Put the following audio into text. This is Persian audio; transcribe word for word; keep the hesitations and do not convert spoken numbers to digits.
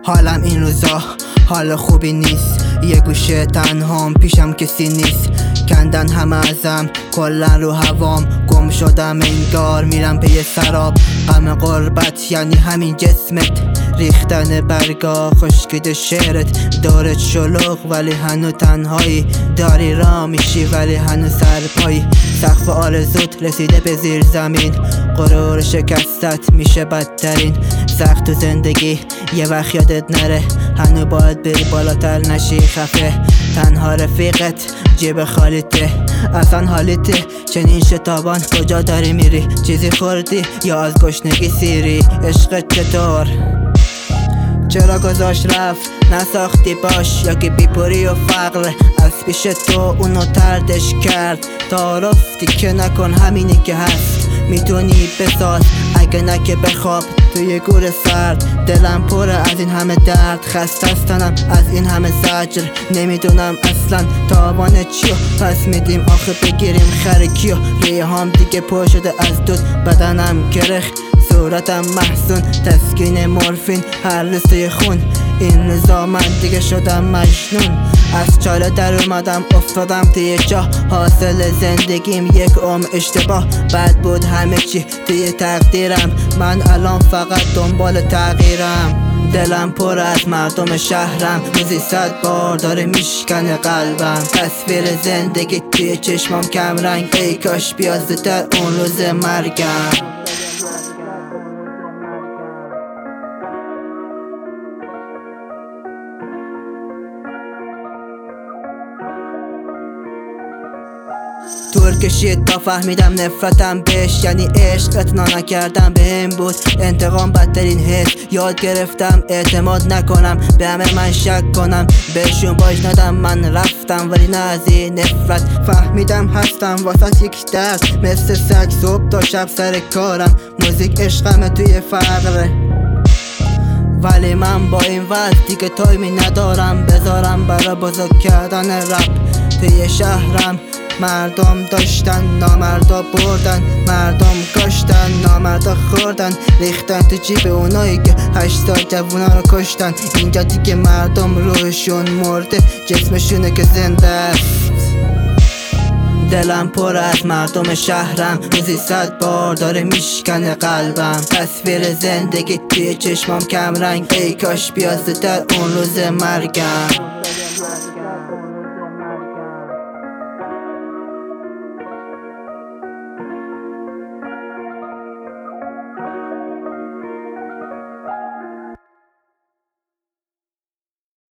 حالم این روزا حال خوبی نیست، یه گوشه تنهام پیشم کسی نیست. کندن همه ازم کلن رو هوام، گم شدم انگار میرم پی سراب. غم غربت یعنی همین جسمت، ریختن برگا خشکیده شعرت. دارت شلوغ ولی هنو تنهایی، داری را میشی ولی هنو سرپایی. سقف آرزوت رسیده به زیر زمین، غرور شکستت میشه بدترین. سخت تو زندگی یه وقت یادت نره، هنو باید بری بالاتر نشی خفه. تنها رفیقت جیب خالیته، اصلا حالیته چنین شتابان کجا داری میری؟ چیزی خوردی یا از گشنگی سیری؟ عشقت چطور؟ چرا گذاشت رفت نساختی باش؟ یا که بیپوری و فقر از پیش تو اونو تردش کرد؟ تعارفتی که نکن همینی که هست، میتونی بساز اگه نه که بخواب توی گور سرد. دلم پر از این همه درد، خسته استنم از این همه زجر. نمیدونم اصلا تاوان چیو پس میدیم آخه بگیریم خر کیو؟ ریهام دیگه پر شده از دود، بدنم گرخ صورتم محزون، تسکین مورفین هر لسته خون. این روزا من دیگه شدم مجنون، از چاله در اومدم افتادم توی جا. حاصل زندگیم یک عمر اشتباه، بد بود همه چی توی تقدیرم. من الان فقط دنبال تغییرم، دلم پر از مردم شهرم. روزی صد بار داره میشکنه قلبم، تصویر زندگی توی چشمام کم رنگ. ای کاش بیاد زودتر اون روز مرگم. طول کشید تا فهمیدم نفرتم بهش یعنی عشق. اعتنا نکردم بهم بود انتقام بدترین حس. یاد گرفتم اعتماد نکنم، به همه من شک کنم. بهشون باج ندم، من رفتم ولی نه از این نفرت. فهمیدم هستم واسه یک درد، مثل سگ صبح تا شب سر کارم. موزیک عشقمه توی فقره، ولی من با این وضع دیگه تایمی ندارم بذارم برا بزرگ کردن رپ. توی شهرم مردم داشتن نامردا بردن، مردم کشتن نامردا خوردن، ریختن تو جیب اونایی که هشت سال جوونا رو کشتن. اینجا دیگه مردم روحشون مرده، جسمشونه که زنده است. دلم پر از مردم شهرم، روزی صد بار داره میشکنه قلبم. تصویر زندگی توی چشمام کم رنگ، ای کاش بیاد زودتر اون روز مرگم.